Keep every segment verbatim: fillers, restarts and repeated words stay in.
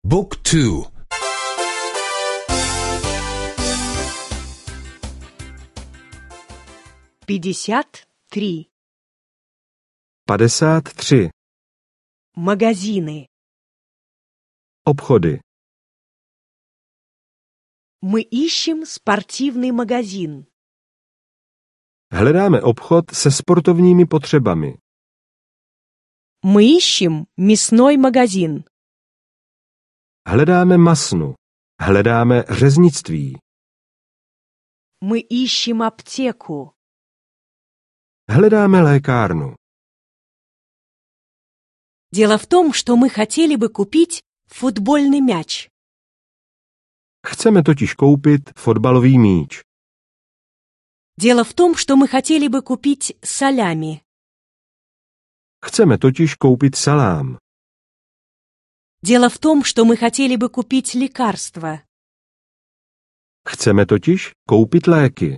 Book two. пятьдесят три. padesát tři. Магазины. Obchody. Мы ищем спортивный магазин. Hledáme obchod se sportovními potřebami. Мы ищем мясной магазин. Hledáme masnu. Hledáme řeznictví. Мы ищем аптеку. Hledáme lékárnu. Дело в том, что мы хотели бы купить футбольный мяч. Chceme totiž koupit fotbalový míč. Дело в том, что мы хотели бы купить салями. Chceme totiž koupit salám. Дело в том, что мы хотели бы купить лекарства. Chceme totiž koupit léky.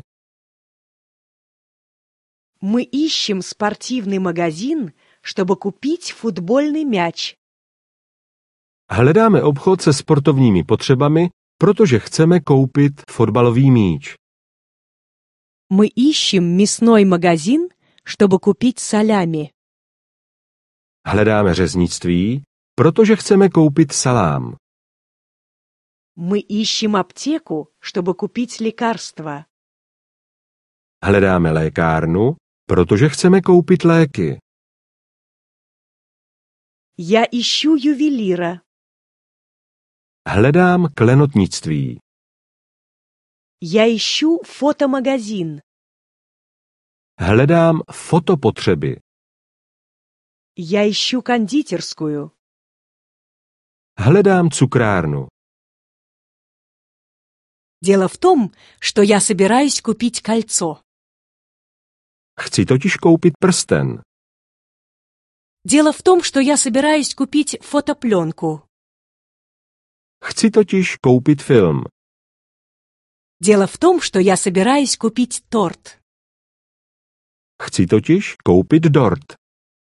Мы ищем спортивный магазин, чтобы купить футбольный мяч. Hledáme obchod se sportovními potřebami, protože chceme koupit fotbalový míč. Мы ищем мясной магазин, чтобы купить салями. Hledáme řeznictví, protože chceme koupit salám. Мы ищем аптеку, чтобы купить лекарства. Hledáme lékárnu, protože chceme koupit léky. Я ищу ювелира. Hledám klenotnictví. Я ищу фотомагазин. Hledám fotopotřeby. Я ищу кондитерскую. Hledám cukrárnu. Дело в том, что я собираюсь купить кольцо. Chci totiž koupit prsten. Дело в том, что я собираюсь купить фотопленку. Chci totiž koupit film. Дело в том, что я собираюсь купить торт. Chci totiž koupit dort.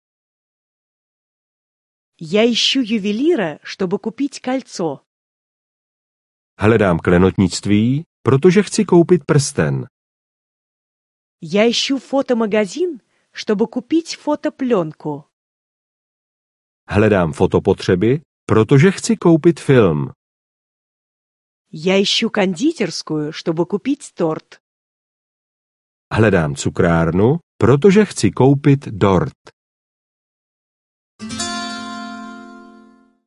Я ищу ювелира, чтобы купить кольцо. Hledám klenotnictví, protože chci koupit prsten. Я ищу фотомагазин, чтобы купить фотопленку. Hledám fotopotřeby, protože chci koupit film. Я ищу кондитерскую, чтобы купить торт. Hledám cukrárnu, protože chci koupit dort.